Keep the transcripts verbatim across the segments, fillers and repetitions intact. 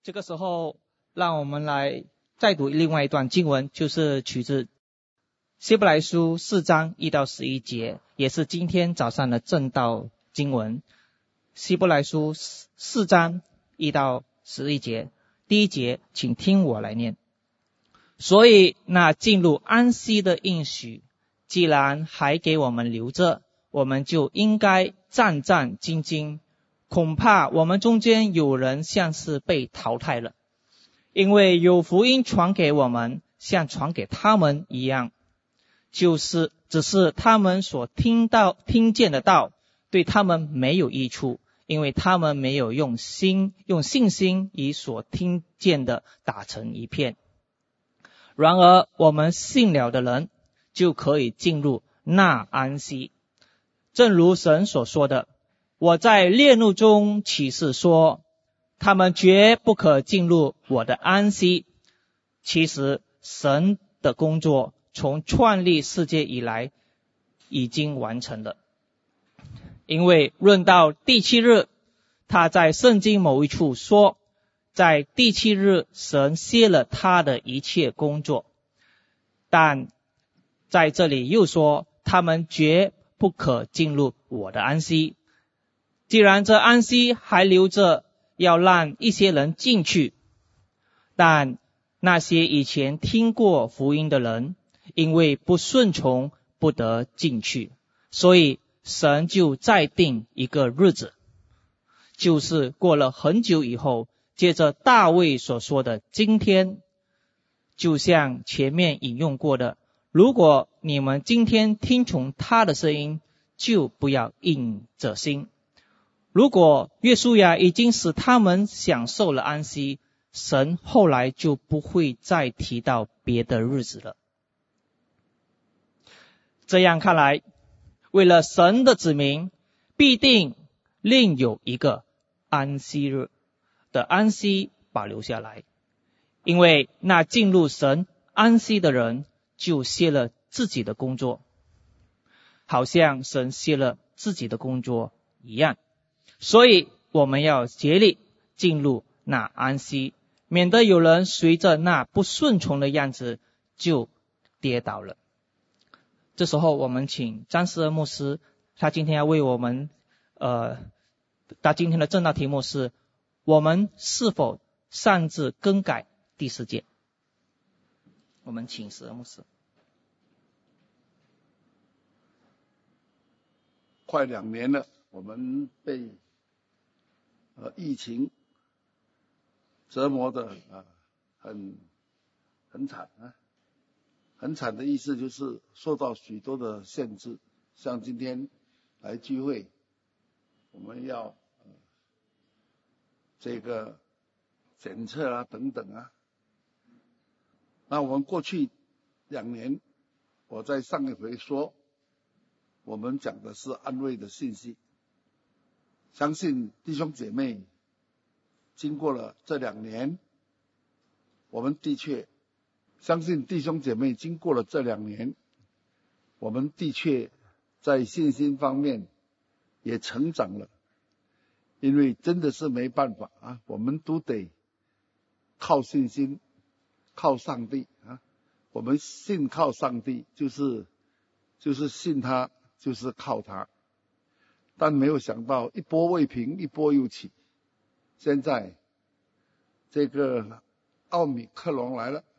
这个时候，让我们来再读另外一段经文，就是取自希伯来书四章一到十一节，也是今天早上的正道经文。希伯来书四章一到十一节，第一节，请听我来念。所以那进入安息的应许，既然还给我们留着，我们就应该战战兢兢。恐怕我们中间有人像是被淘汰了，因为有福音传给我们，像传给他们一样，就是只是他们所听到听见的道对他们没有益处，因为他们没有用心用信心与所听见的打成一片。然而我们信了的人就可以进入那安息，正如神所说的，我在烈怒中起誓说，他们绝不可进入我的安息。其实神的工作从创立世界以来已经完成了，因为论到第七日，他在圣经某一处说，在第七日神歇了他的一切工作，但在这里又说，他们绝不可进入我的安息。既然这安息还留着要让一些人进去，但那些以前听过福音的人，因为不顺从不得进去，所以神就再定一个日子，就是过了很久以后，接着大卫所说的今天，就像前面引用过的，如果你们今天听从他的声音，就不要硬着心。如果约书亚已经使他们享受了安息，神后来就不会再提到别的日子了。这样看来，为了神的子民，必定另有一个安息日的安息保留下来，因为那进入神安息的人就歇了自己的工作，好像神歇了自己的工作一样。所以我们要竭力进入那安息，免得有人随着那不顺从的样子就跌倒了。这时候我们请张思恩牧师，他今天要为我们呃，他今天的正道题目是，我们是否擅自更改第四诫。我们请思恩牧师。 快两年了，我们被呃，疫情折磨的啊，很很惨啊，很惨的意思就是受到许多的限制，像今天来聚会，我们要、呃、这个检测啊等等啊。那我们过去两年，我在上一回说，我们讲的是安慰的信息。相信弟兄姐妹经过了这两年，我们的确相信弟兄姐妹经过了这两年，我们的确在信心方面也成长了，因为真的是没办法啊，我们都得靠信心，靠上帝啊，我们信靠上帝，就是就是信他，就是靠他。但没有想到一波未平一波又起，现在这个奥密克戎来了。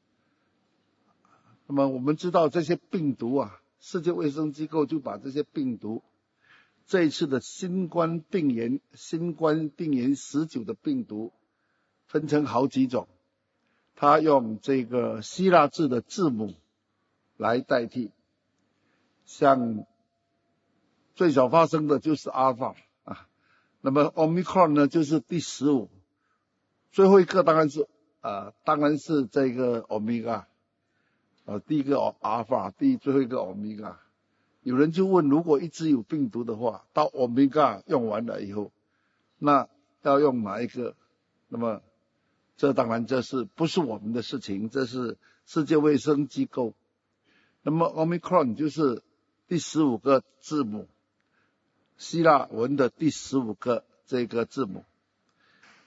那么我们知道这些病毒啊，世界卫生机构就把这些病毒，这一次的新冠病原新冠病原十九的病毒分成好几种，他用这个希腊字的字母来代替，像最早发生的就是阿尔法啊，那么 Omicron 呢就是第十五，最后一个当然是呃当然是这个 Omega， 呃第一个阿尔法，第最后一个 Omega。有人就问，如果一直有病毒的话，到 Omega 用完了以后，那要用哪一个？那么这当然这是不是我们的事情，这是世界卫生机构。那么 Omicron 就是第十五个字母，希腊文的第十五个这个字母。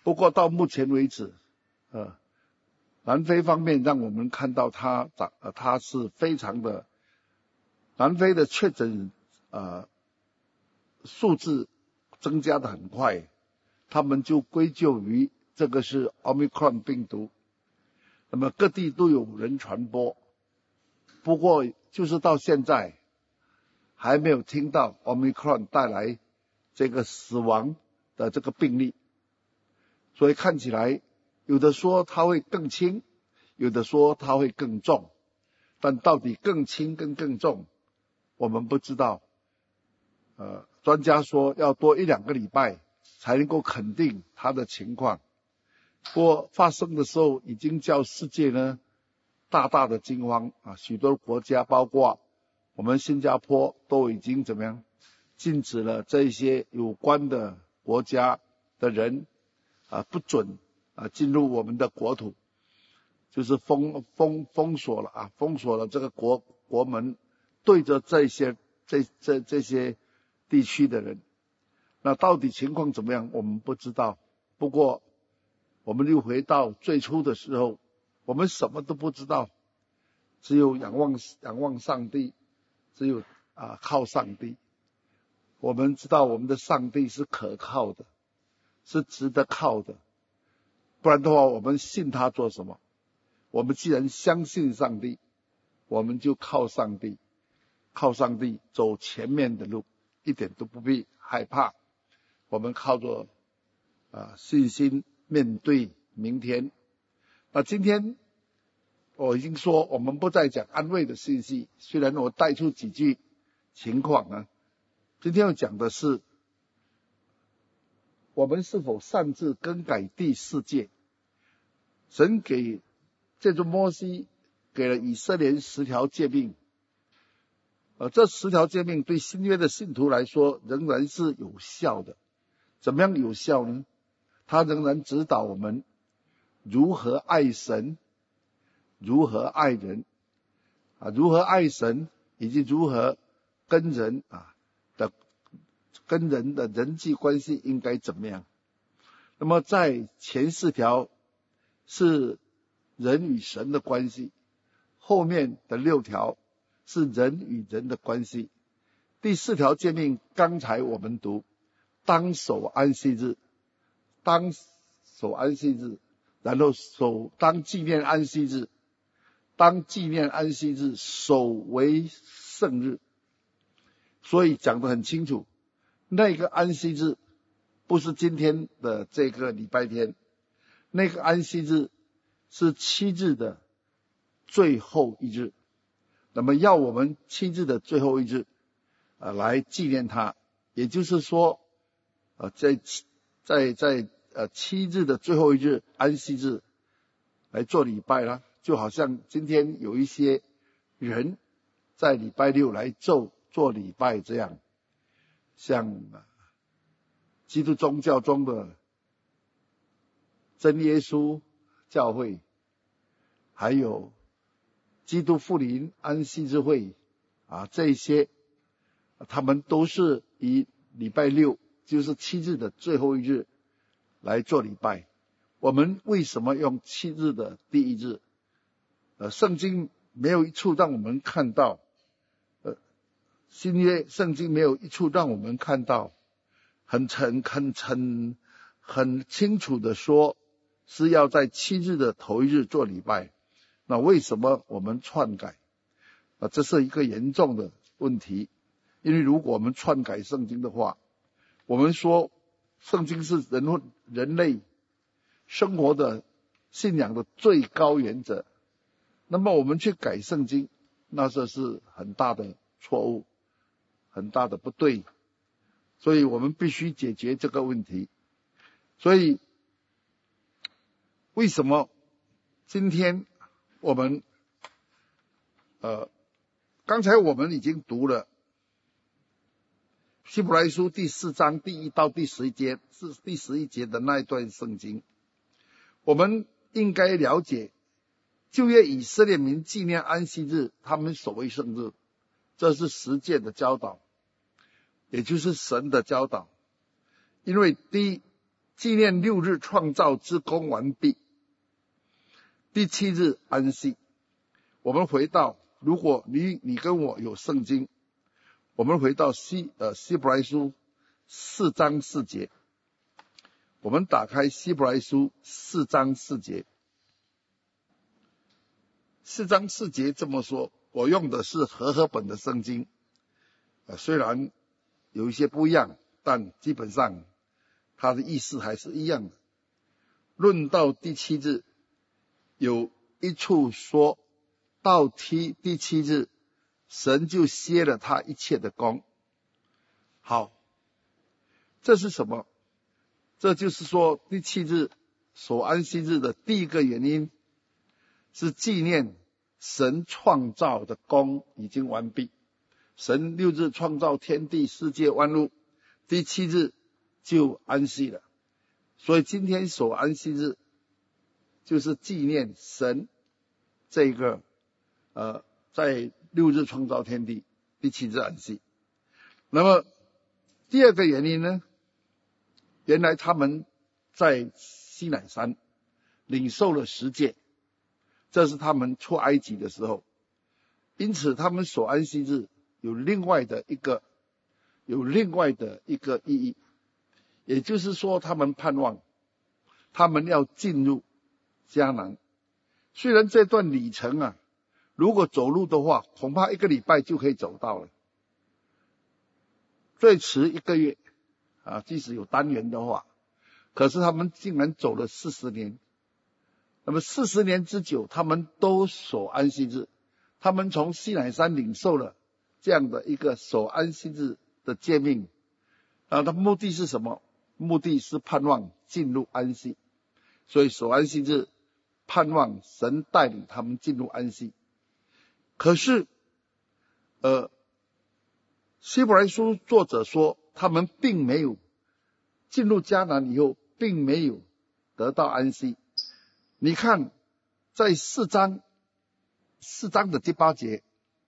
不过到目前为止，呃，南非方面让我们看到它长，呃，它是非常的，南非的确诊呃数字增加的很快，他们就归咎于这个是 Omicron 病毒，那么各地都有人传播，不过就是到现在还没有听到 Omicron 带来这个死亡的这个病例，所以看起来有的说它会更轻，有的说它会更重，但到底更轻跟更重我们不知道。呃，专家说要多一两个礼拜才能够肯定它的情况。不过发生的时候已经叫世界呢大大的惊慌啊，许多国家包括我们新加坡都已经怎么样禁止了这些有关的国家的人啊不准啊进入我们的国土，就是封封封锁了啊封锁了这个国国门，对着这些这这这些地区的人。那到底情况怎么样我们不知道，不过我们又回到最初的时候，我们什么都不知道，只有仰望仰望上帝，只有啊靠上帝。我们知道我们的上帝是可靠的，是值得靠的，不然的话我们信他做什么？我们既然相信上帝，我们就靠上帝，靠上帝走前面的路，一点都不必害怕。我们靠着啊信心面对明天。那今天我已经说我们不再讲安慰的信息，虽然我带出几句情况啊，今天要讲的是我们是否擅自更改第四诫。神给借着摩西给了以色列人十条诫命，呃，这十条诫命对新约的信徒来说仍然是有效的。怎么样有效呢？它仍然指导我们如何爱神，如何爱人啊，如何爱神，以及如何跟人啊的跟人的人际关系应该怎么样。那么在前四条是人与神的关系，后面的六条是人与人的关系。第四条诫命刚才我们读，当守安息日，当守安息日，然后守当纪念安息日，当纪念安息日，守为圣日。所以讲得很清楚，那个安息日不是今天的这个礼拜天，那个安息日是七日的最后一日。那么要我们七日的最后一日呃来纪念它，也就是说呃在在在呃七日的最后一日安息日来做礼拜啦，就好像今天有一些人在礼拜六来做做礼拜这样，像基督宗教中的真耶稣教会，还有基督复临安息日会啊，这些他们都是以礼拜六就是七日的最后一日来做礼拜。我们为什么用七日的第一日？呃，圣经没有一处让我们看到，呃，新约圣经没有一处让我们看到很很很很很清楚的说是要在七日的头一日做礼拜。那为什么我们篡改？啊，这是一个严重的问题。因为如果我们篡改圣经的话，我们说圣经是人人类生活的信仰的最高原则，那么我们去改圣经，那这是很大的错误，很大的不对，所以我们必须解决这个问题。所以为什么今天我们呃，刚才我们已经读了希伯来书第四章第一到第十一节，是第十一节的那一段圣经。我们应该了解旧约以色列民纪念安息日，他们守为圣日，这是十诫的教导，也就是神的教导。因为第一， 纪念六日创造之功完毕，第七日安息。我们回到，如果你你跟我有圣经，我们回到希呃希伯来书四章四节，我们打开希伯来书四章四节。四章四节这么说，我用的是和合本的圣经，呃，虽然有一些不一样，但基本上它的意思还是一样的。论到第七日，有一处说到第第七日，神就歇了他一切的工。好，这是什么？这就是说第七日守安息日的第一个原因，是纪念神创造的功已经完毕。神六日创造天地世界万物，第七日就安息了。所以今天守安息日，就是纪念神这个呃在六日创造天地，第七日安息。那么第二个原因呢？原来他们在西乃山领受了十诫，这是他们出埃及的时候，因此他们守安息日有另外的一个有另外的一个意义，也就是说他们盼望他们要进入迦南。虽然这段旅程啊，如果走路的话，恐怕一个礼拜就可以走到了，最迟一个月啊，即使有单元的话，可是他们竟然走了四十年。那么四十年之久，他们都守安息日，他们从西乃山领受了这样的一个守安息日的诫命啊，他目的是什么？目的是盼望进入安息，所以守安息日盼望神带领他们进入安息。可是呃希伯来书作者说，他们并没有进入迦南以后，并没有得到安息。你看在四章四章的第八节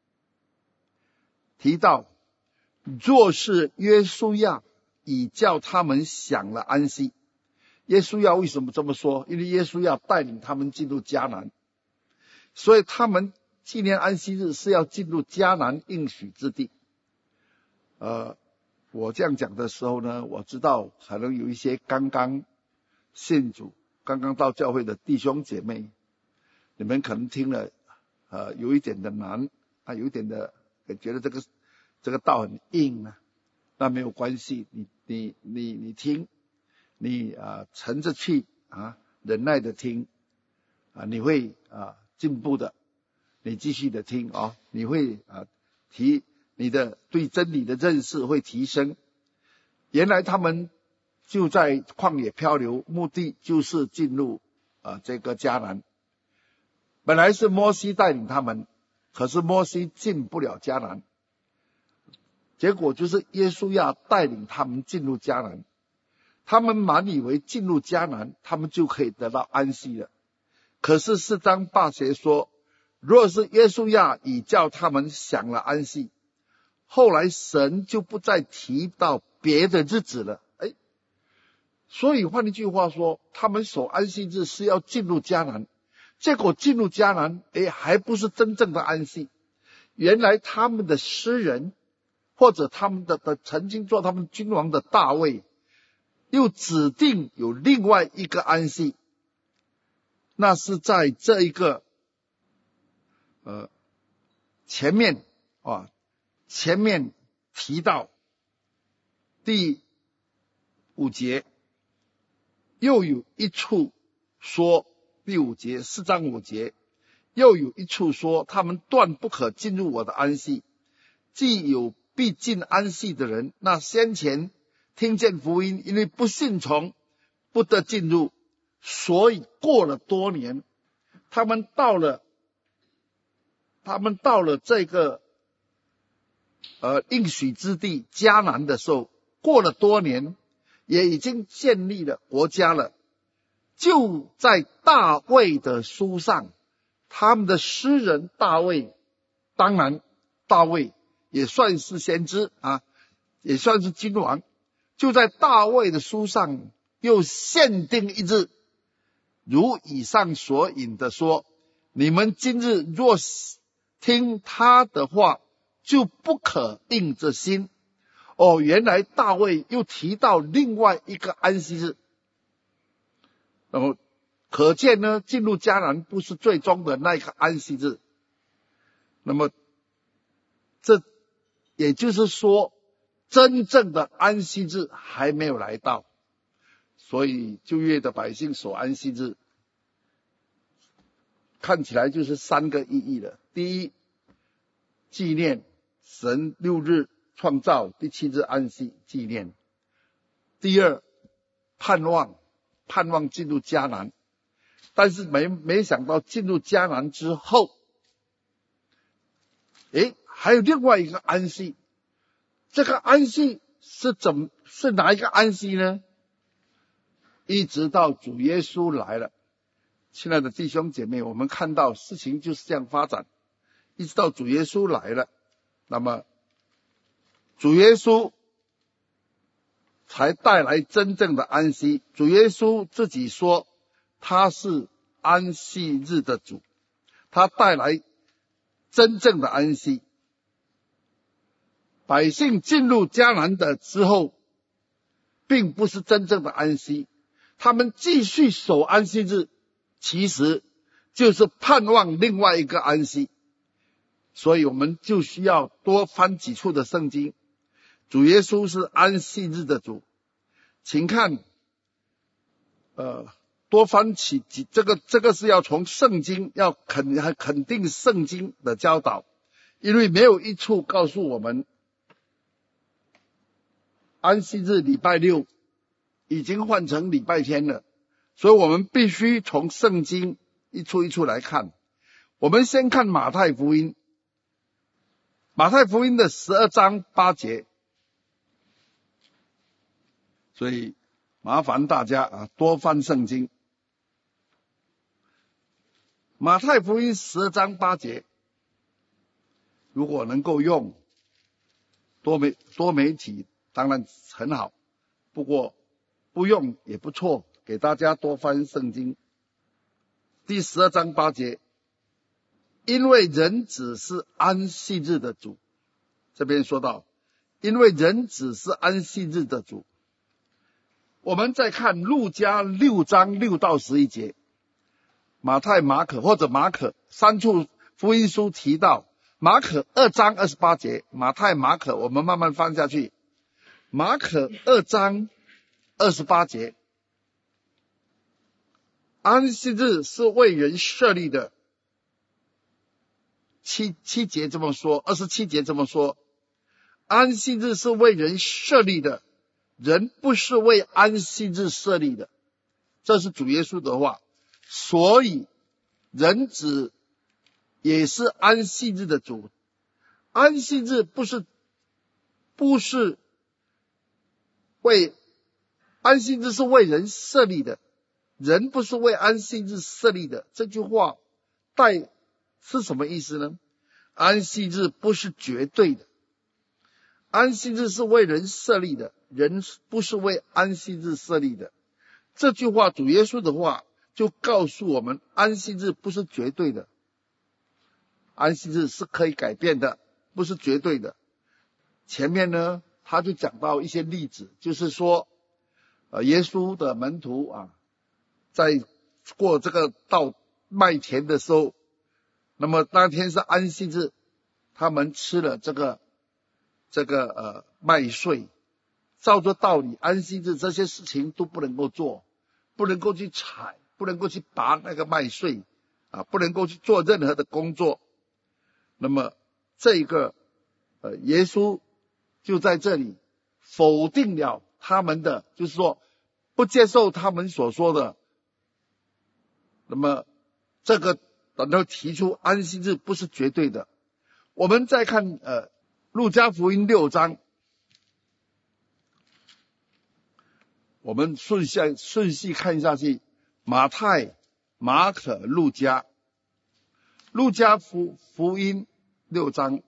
提到，若是约书亚已叫他们享了安息。耶稣亚为什么这么说？因为耶稣亚带领他们进入迦南，所以他们纪念安息日是要进入迦南应许之地。呃，我这样讲的时候呢，我知道可能有一些刚刚信主、刚刚到教会的弟兄姐妹，你们可能听了呃有一点的难啊，有一点的觉得这个这个道很硬啊，那没有关系，你你你你听。你啊沉着去啊，忍耐的听啊，你会啊进步的。你继续的听啊，你会啊提你的对真理的认识会提升。原来他们就在旷野漂流，目的就是进入啊这个迦南。本来是摩西带领他们，可是摩西进不了迦南，结果就是耶稣要带领他们进入迦南。他们满以为进入迦南，他们就可以得到安息了。可是四章八节说，若是耶稣亚已叫他们享了安息，后来神就不再提到别的日子了。哎，所以换一句话说，他们守安息日是要进入迦南，结果进入迦南，哎，还不是真正的安息。原来他们的诗人，或者他们的的曾经做他们君王的大卫，又指定有另外一个安息，那是在这一个呃前面啊前面提到第五节，又有一处说，第五节四章五节，又有一处说，他们断不可进入我的安息。既有必进安息的人，那先前听见福音，因为不信从，不得进入，所以过了多年，他们到了，他们到了这个呃应许之地迦南的时候，过了多年，也已经建立了国家了。就在大卫的书上，他们的诗人大卫，当然大卫也算是先知啊，也算是君王。就在大卫的书上又限定一日，如以上所引的说，你们今日若听他的话，就不可硬着心。哦，原来大卫又提到另外一个安息日。那么可见呢，进入迦南不是最终的那一个安息日。那么这也就是说，真正的安息日还没有来到。所以旧约的百姓守安息日，看起来就是三个意义了。第一，纪念神六日创造，第七日安息纪念。第二，盼望盼望进入迦南，但是没没想到进入迦南之后，诶，还有另外一个安息。这个安息是怎是哪一个安息呢？一直到主耶稣来了。亲爱的弟兄姐妹，我们看到事情就是这样发展，一直到主耶稣来了，那么主耶稣才带来真正的安息。主耶稣自己说他是安息日的主，他带来真正的安息。百姓进入迦南的之后，并不是真正的安息，他们继续守安息日，其实就是盼望另外一个安息。所以我们就需要多翻几处的圣经。主耶稣是安息日的主，请看呃，多翻起几这个这个是要从圣经，要肯肯定圣经的教导，因为没有一处告诉我们安息日礼拜六已经换成礼拜天了，所以我们必须从圣经一处一处来看。我们先看马太福音，马太福音的十二章八节，所以麻烦大家啊多翻圣经。马太福音十二章八节，如果能够用多媒多媒体当然很好，不过不用也不错，给大家多翻圣经。第十二章八节，因为人子是安息日的主，这边说到因为人子是安息日的主。我们再看路加六章六到十一节，马太马可或者马可三处福音书提到，马可二章二十八节，马太马可我们慢慢翻下去，马可二章二十八节，安息日是为人设立的，七七节这么说，二十七节这么说，安息日是为人设立的，人不是为安息日设立的，这是主耶稣的话。所以人子也是安息日的主。安息日不是不是为安息日是为人设立的，人不是为安息日设立的。这句话带是什么意思呢？安息日不是绝对的，安息日是为人设立的，人不是为安息日设立的。这句话主耶稣的话就告诉我们，安息日不是绝对的，安息日是可以改变的，不是绝对的。前面呢他就讲到一些例子，就是说呃，耶稣的门徒啊，在过这个到麦田的时候，那么当天是安息日，他们吃了这个这个呃麦穗。照着道理，安息日这些事情都不能够做，不能够去采，不能够去拔那个麦穗啊，不能够去做任何的工作。那么这一个呃耶稣就在这里否定了他们的，就是说不接受他们所说的。那么这个然后提出安息日不是绝对的。我们再看呃路加福音六章，我们顺下顺序看下去，马太、马可、路加。路加福福音六章，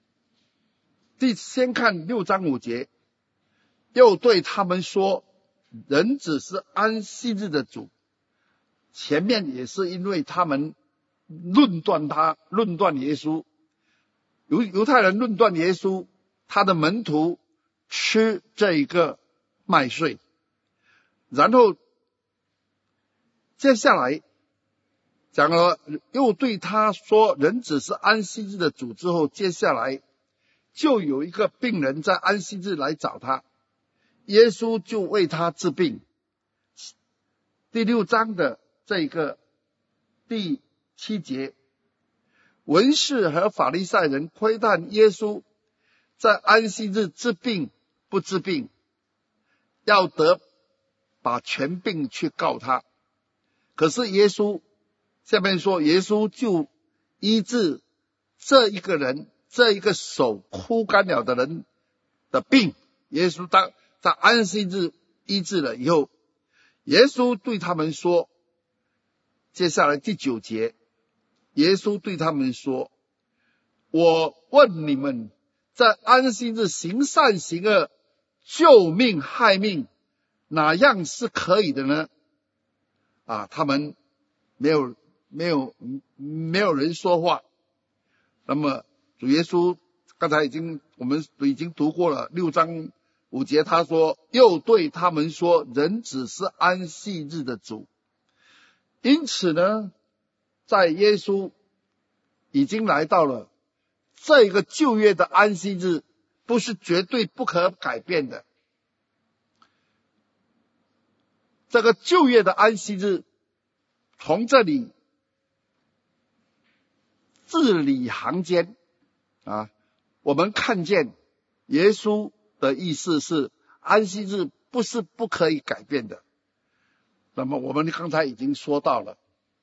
第先看六章五节，又对他们说： 人子是安息日的主，前面也是因为他们论断他，论断耶稣，犹犹太人论断耶稣，他的门徒吃这一个麦穗，然后接下来讲了，又对他说人子是安息日的主之后，接下来就有一个病人在安息日来找他，耶稣就为他治病。第六章的这个第七节，文士和法利赛人窥探耶稣在安息日治病不治病，要得把权柄去告他。可是耶稣下面说，耶稣就医治这一个人，这一个手枯干了的人的病。耶稣当在安息日医治了以后，耶稣对他们说，接下来第九节，耶稣对他们说，我问你们，在安息日行善行恶，救命害命，哪样是可以的呢？啊，他们没有没有没有人说话。那么主耶稣刚才已经我们已经读过了六章五节，他说，又对他们说，人子是安息日的主。因此呢，在耶稣已经来到了这个旧约的安息日，不是绝对不可改变的。这个旧约的安息日，从这里字里行间啊，我们看见耶稣的意思是，安息日不是不可以改变的。那么我们刚才已经说到了，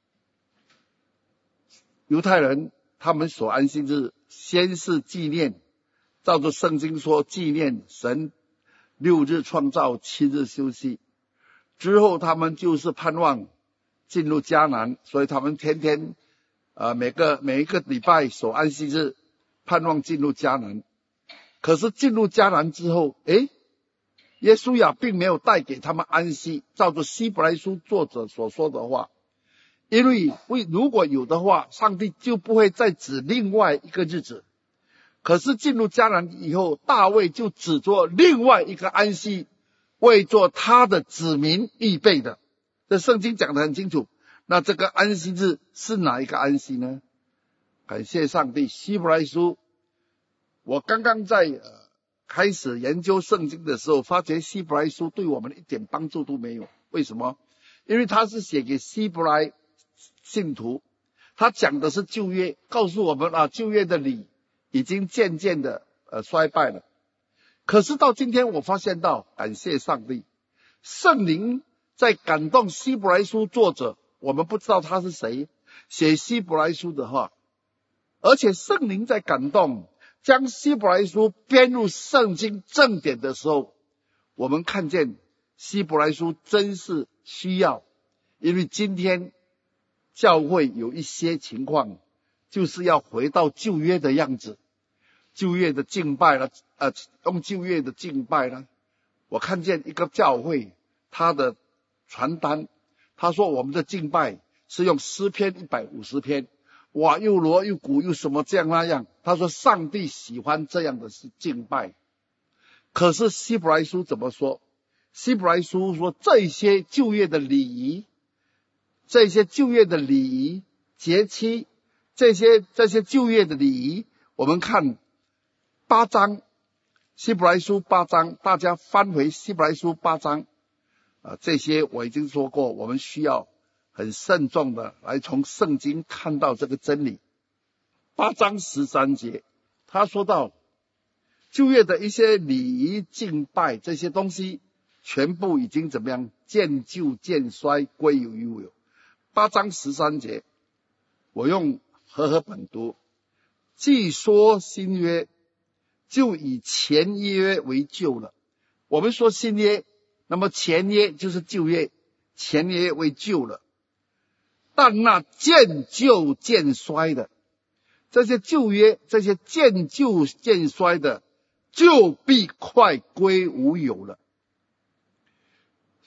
犹太人他们所安息日，先是纪念，照着圣经说纪念神六日创造，七日休息。之后他们就是盼望进入迦南，所以他们天天呃每个每一个礼拜守安息日，盼望进入迦南。可是进入迦南之后，诶耶稣呀并没有带给他们安息，照着希伯来书作者所说的话，因为如果有的话，上帝就不会再指另外一个日子。可是进入迦南以后，大卫就指着另外一个安息，为做他的子民预备的。这圣经讲得很清楚。那这个安息日是哪一个安息呢？感谢上帝，希伯来书，我刚刚在呃开始研究圣经的时候，发觉希伯来书对我们一点帮助都没有。为什么？因为他是写给希伯来信徒，他讲的是旧约，告诉我们啊，旧约的理已经渐渐的呃衰败了。可是到今天我发现到，感谢上帝，圣灵在感动希伯来书作者，我们不知道他是谁写希伯来书的话，而且圣灵在感动将希伯来书编入圣经正典的时候，我们看见希伯来书真是需要。因为今天教会有一些情况就是要回到旧约的样子，旧约的敬拜了，呃，用旧约的敬拜了。我看见一个教会，他的传单，他说我们的敬拜是用诗篇一百五十篇，哇，又锣又鼓又什么这样那样。他说上帝喜欢这样的敬拜。可是希伯来书怎么说？希伯来书说这些旧约的礼仪，这些旧约的礼仪节期，这些这些旧约的礼仪，我们看八章，希伯来书八章，大家翻回希伯来书八章啊，这些我已经说过，我们需要很慎重的来从圣经看到这个真理。八章十三节，他说到旧约的一些礼仪敬拜，这些东西全部已经怎么样，渐旧渐衰，归于无有。八章十三节，我用和合本读，既说新约，就以前约为旧了。我们说新约，那么前约就是旧约，前约为旧了。但那渐旧渐衰的，这些旧约，这些渐旧渐衰的，就必快归无有了。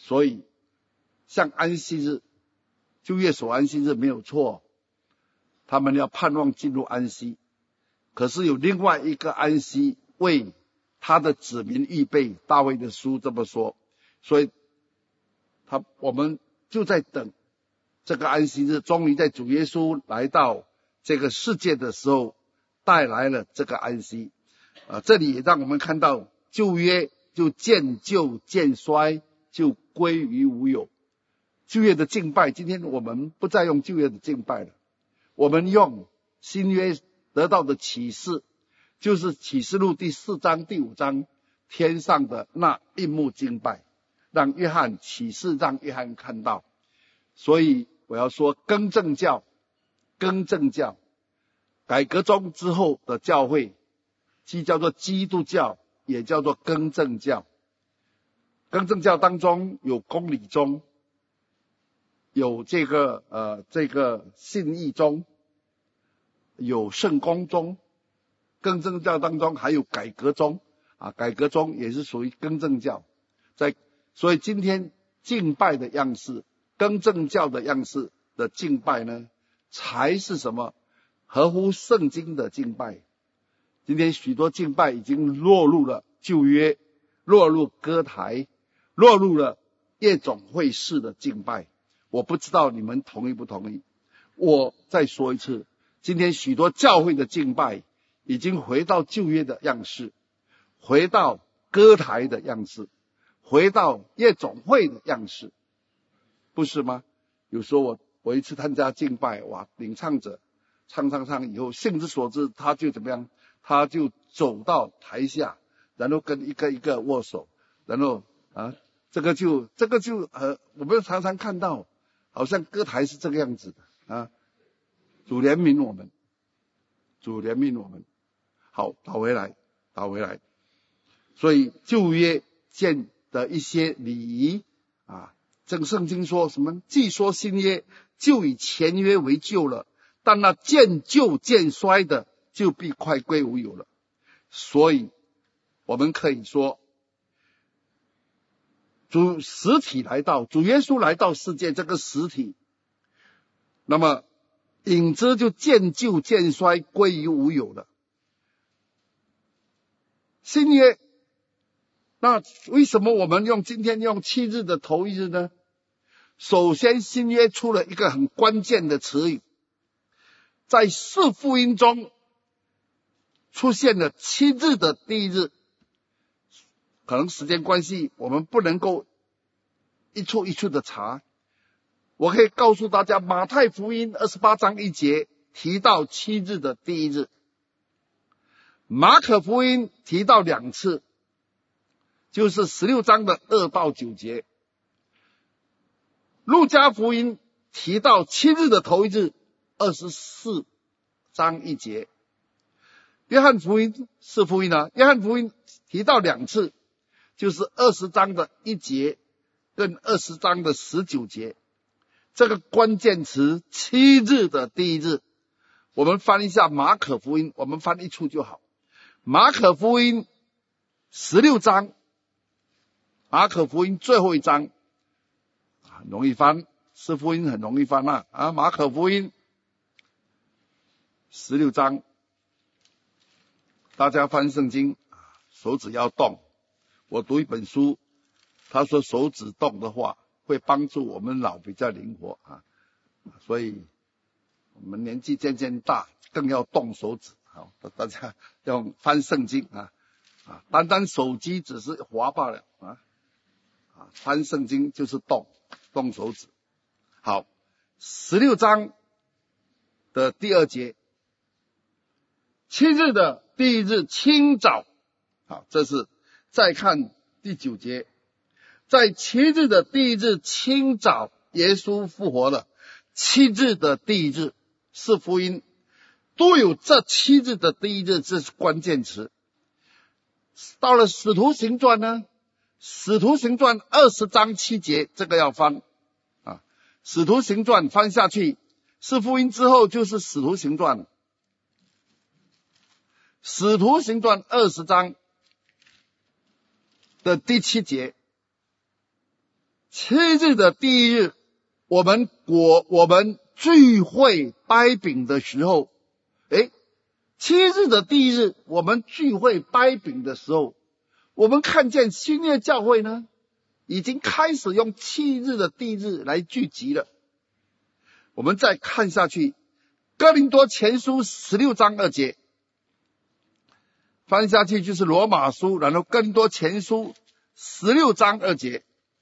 所以像安息日，旧约守安息日没有错，他们要盼望进入安息，可是有另外一个安息为他的子民预备，大卫的书这么说，所以他我们就在等这个安息日，终于在主耶稣来到这个世界的时候带来了这个安息。啊，这里也让我们看到旧约就渐旧渐衰，就归于无有。旧约的敬拜，今天我们不再用旧约的敬拜了，我们用新约得到的启示，就是启示录第四章第五章天上的那一幕敬拜，让约翰启示，让约翰看到。所以我要说，更正教更正教改革中之后的教会，既叫做基督教，也叫做更正教。更正教当中有公理宗，有这个呃这个信义宗，有圣公宗。更正教当中还有改革宗啊，改革宗也是属于更正教。在所以今天敬拜的样式，更正教的样式的敬拜呢，才是什么？合乎圣经的敬拜。今天许多敬拜已经落入了旧约，落入歌台，落入了夜总会式的敬拜。我不知道你们同意不同意。我再说一次，今天许多教会的敬拜已经回到旧约的样式，回到歌台的样式，回到夜总会的样式，不是吗？有时候我我一次参加敬拜，哇，领唱者唱唱唱以后，兴之所至，他就怎么样？他就走到台下，然后跟一个一个握手，然后啊，这个就这个就呃，我们常常看到，好像歌台是这个样子的啊。主怜悯我们，主怜悯我们。好，倒回来，倒回来。所以旧约见的一些礼仪啊，这个圣经说什么？既说新约，就以前约为旧了，但那渐旧渐衰的，就必快归无有了。所以我们可以说，主实体来到，主耶稣来到世界这个实体，那么影子就渐旧渐衰，归于无有了。新约，那为什么我们用今天用七日的头一日呢？首先新约出了一个很关键的词语，在四福音中出现了七日的第一日。可能时间关系，我们不能够一处一处的查。我可以告诉大家，马太福音二十八章一节提到七日的第一日，马可福音提到两次，就是十六章的二到九节。路加福音提到七日的头一日，二十四章一节。约翰福音是福音啊，约翰福音提到两次，就是二十章的一节跟二十章的十九节。这个关键词七日的第一日，我们翻一下马可福音，我们翻一处就好。马可福音十六章，马可福音最后一章，很容易翻，是福音很容易翻啊。啊，马可福音十六章，大家翻圣经，手指要动。我读一本书，他说手指动的话，会帮助我们脑比较灵活啊。所以我们年纪渐渐大，更要动手指。好，大家用翻圣经啊啊，单单手机只是滑罢了啊啊，翻圣经就是动动手指。好，十六章的第二节，七日的第一日清早，好，这是再看第九节，在七日的第一日清早，耶稣复活了。七日的第一日是福音，都有这七日的第一日，这是关键词。到了使徒行传呢，使徒行传二十章七节，这个要翻啊。使徒行传翻下去，是福音之后就是使徒行传了。使徒行传二十章的第七节， 七日的第一日，我们国我们聚会掰饼的时候，诶，七日的第一日，我们聚会掰饼的时候，我们看见新约教会呢，已经开始用七日的第一日来聚集了。我们再看下去，哥林多前书十六章二节，翻下去就是罗马书，然后哥林多前书十六章二节，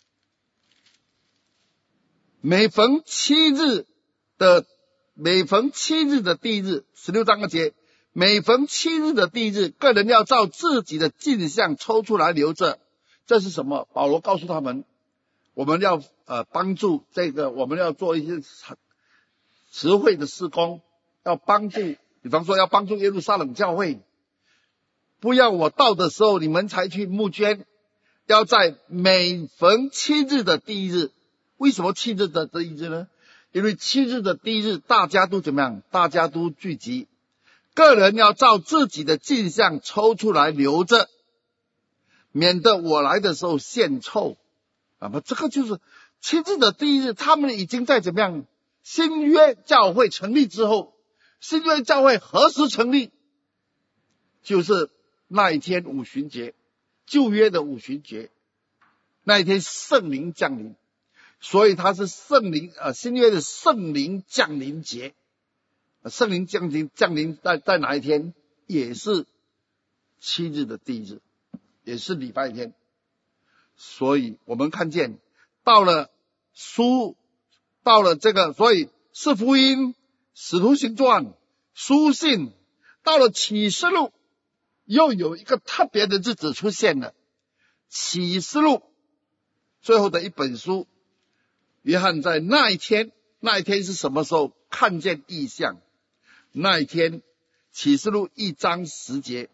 每逢七日的每逢七日的第一日，十六章二节，每逢七日的第一日，个人要照自己的镜像抽出来留着。这是什么？保罗告诉他们，我们要呃帮助这个，我们要做一些慈惠的事工，要帮助，比方说要帮助耶路撒冷教会，不要我到的时候你们才去募捐，要在每逢七日的第一日。为什么七日的第一日呢？因为七日的第一日大家都怎么样？大家都聚集，个人要照自己的镜像抽出来留着，免得我来的时候献臭。那么这个就是七日的第一日，他们已经在怎么样？新约教会成立之后，新约教会何时成立？就是那一天五旬节，旧约的五旬节，那一天圣灵降临，所以它是圣灵呃新约的圣灵降临节。圣灵降临降临在在哪一天？也是七日的第一日，也是礼拜天。所以我们看见到了书到了这个，所以是福音、使徒行传、书信，到了启示录又有一个特别的日子出现了。启示录最后的一本书，约翰在那一天，那一天是什么时候看见异象？那一天启示录一章十节，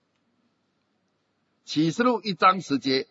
启示录一章十节，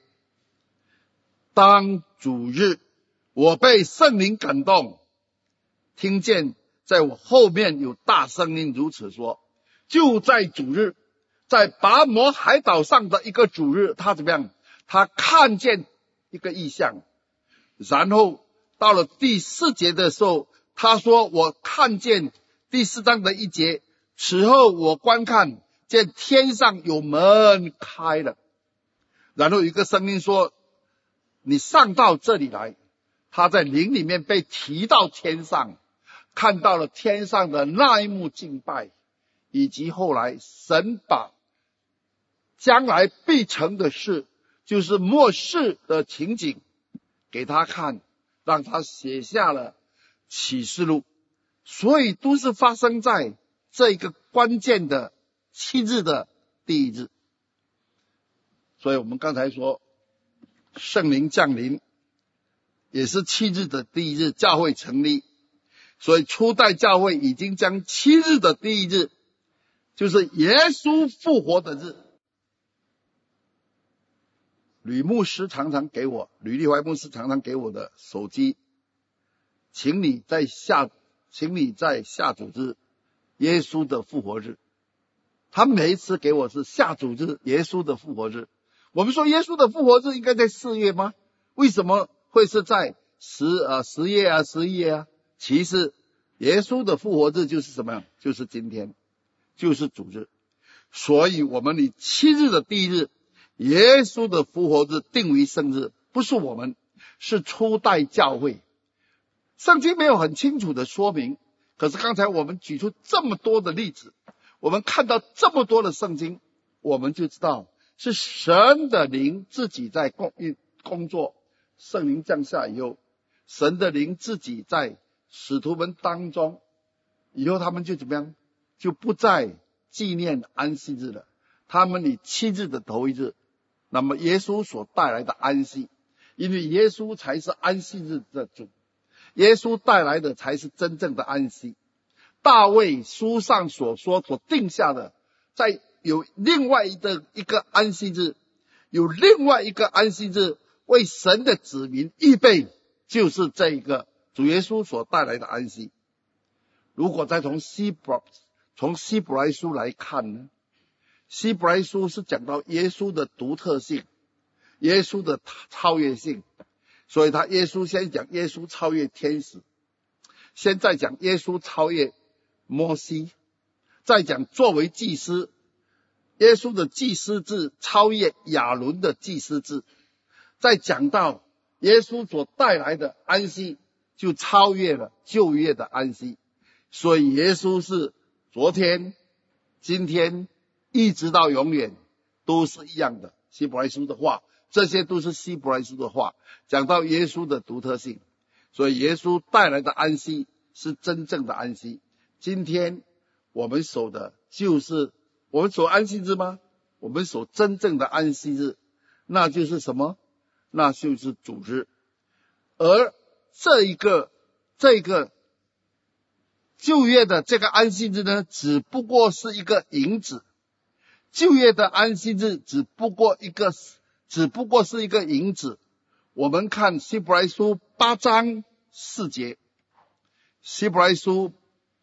当主日，我被圣灵感动，听见在我后面有大声音如此说，就在主日，在拔摩海岛上的一个主日，他怎么样？他看见一个异象。然后到了第四节的时候，他说我看见第四章的一节，此后我观看见天上有门开了，然后有一个声音说，你上到这里来。他在灵里面被提到天上，看到了天上的那一幕敬拜，以及后来神把将来必成的事，就是末世的情景给他看，让他写下了启示录。所以都是发生在这一个关键的七日的第一日。所以我们刚才说圣灵降临也是七日的第一日，教会成立。所以初代教会已经将七日的第一日，就是耶稣复活的日。吕牧师常常给我，吕立怀牧师常常给我的手机，请你在下请你在下主日耶稣的复活日。他每一次给我是下主日耶稣的复活日。我们说耶稣的复活日应该在四月吗？为什么会是在十呃十月啊十一月啊？其实耶稣的复活日就是什么样？就是今天，就是主日。所以我们以七日的第一日，耶稣的复活日定为圣日，不是我们，是初代教会。圣经没有很清楚的说明，可是刚才我们举出这么多的例子，我们看到这么多的圣经，我们就知道是神的灵自己在工工作。圣灵降下以后，神的灵自己在使徒们当中，以后他们就怎么样？就不再纪念安息日了，他们以七日的头一日，那么耶稣所带来的安息，因为耶稣才是安息日的主，耶稣带来的才是真正的安息。大卫书上所说所定下的，在有另外一个一个安息日，有另外一个安息日为神的子民预备，就是这一个主耶稣所带来的安息。如果再从希伯从希伯来书来看呢，希伯来书是讲到耶稣的独特性，耶稣的超越性。 所以他耶稣先讲耶稣超越天使，现在讲耶稣超越摩西，再讲作为祭司，耶稣的祭司制超越亚伦的祭司制，再讲到耶稣所带来的安息就超越了旧约的安息。所以耶稣是昨天今天一直到永远都是一样的。希伯来书的话，这些都是希伯来书的话，讲到耶稣的独特性。所以耶稣带来的安息是真正的安息。今天我们守的就是我们守安息日吗？我们守真正的安息日，那就是什么？那就是主日。而这一个这个旧约的这个安息日呢，只不过是一个引子。旧约的安息日只不过一个只不过是一个引子。我们看希伯来书八章四节，希伯来书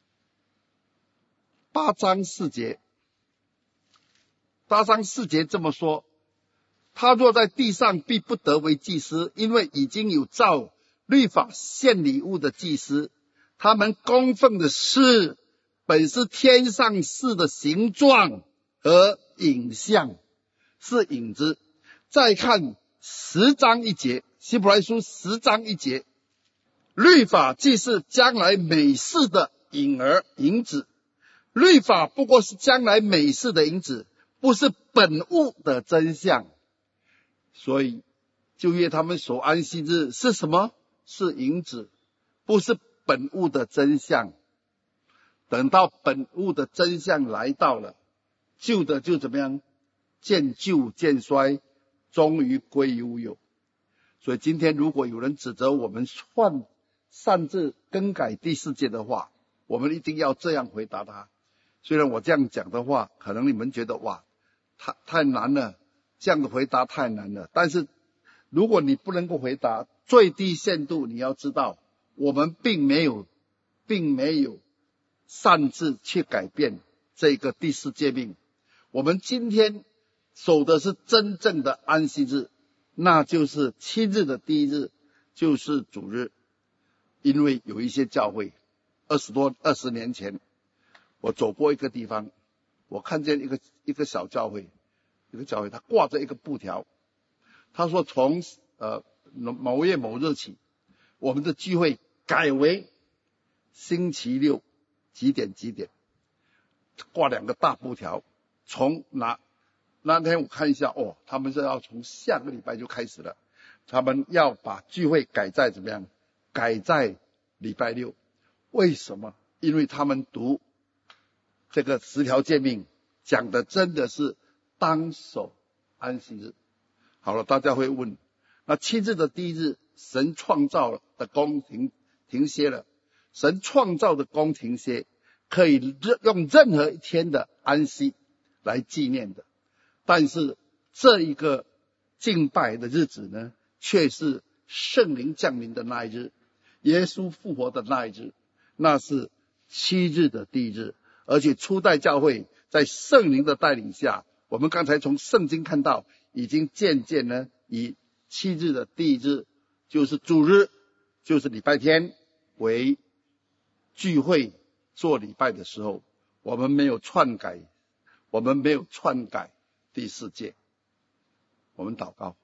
八章四节，八章四节这么说：他若在地上，必不得为祭司，因为已经有照律法献礼物的祭司，他们供奉的事本是天上事的形状和影像，是影子。再看十章一节，希伯来书十章一节，律法既是将来美事的影儿影子，律法不过是将来美事的影子，不是本物的真相。所以旧约他们守安息日是什么？是影子，不是本物的真相。等到本物的真相来到了，旧的就怎么样？渐旧渐衰，终于归于无有。所以今天如果有人指责我们篡擅自更改第四诫的话，我们一定要这样回答他。虽然我这样讲的话，可能你们觉得哇，太太难了，这样的回答太难了。但是如果你不能够回答，最低限度你要知道，我们并没有并没有擅自去改变这个第四诫命。我们今天守的是真正的安息日，那就是七日的第一日，就是主日。因为有一些教会二十多二十年前，我走过一个地方，我看见一个一个小教会，一个教会他挂着一个布条，他说从呃某月某日起，我们的聚会改为星期六几点几点，挂两个大布条。从哪那天我看一下，哦，他们是要从下个礼拜就开始了，他们要把聚会改在怎么样？改在礼拜六。为什么？因为他们读这个十条诫命讲的真的是当守安息日。好了，大家会问，那七日的第一日，神创造的工停停歇了，神创造的工停歇，可以用任何一天的安息来纪念的。但是这一个敬拜的日子呢，却是圣灵降临的那一日，耶稣复活的那一日，那是七日的第一日。而且初代教会在圣灵的带领下，我们刚才从圣经看到，已经渐渐呢以七日的第一日，就是主日，就是礼拜天为聚会做礼拜的时候。我们没有篡改，我们没有篡改第四诫。我们祷告，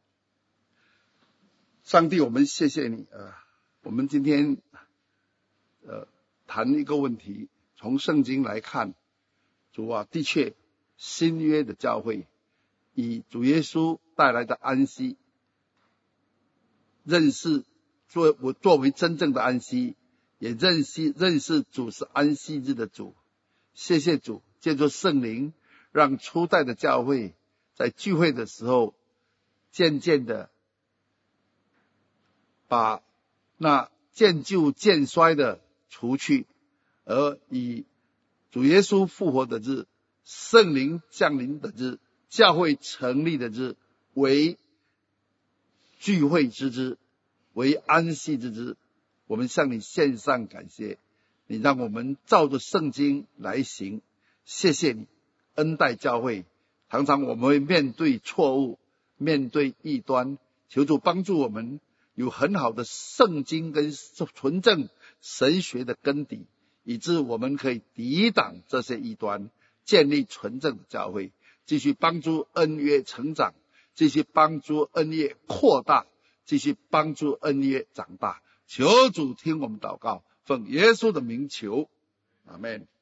上帝，我们谢谢你呃，我们今天呃谈一个问题，从圣经来看，主啊，的确新约的教会以主耶稣带来的安息，认识作为作为真正的安息，也认识认识主是安息日的主。谢谢主，借着圣灵，让初代的教会在聚会的时候，渐渐的把那渐旧渐衰的除去，而以主耶稣复活的日、圣灵降临的日、教会成立的日为聚会之日，为安息之日。我们向你献上感谢，你让我们照着圣经来行。谢谢你恩待教会，常常我们会面对错误，面对异端，求主帮助我们有很好的圣经跟纯正神学的根底，以致我们可以抵挡这些异端，建立纯正的教会，继续帮助恩约成长，继续帮助恩约扩大，继续帮助恩约长大。求主听我们祷告，奉耶稣的名求，阿们。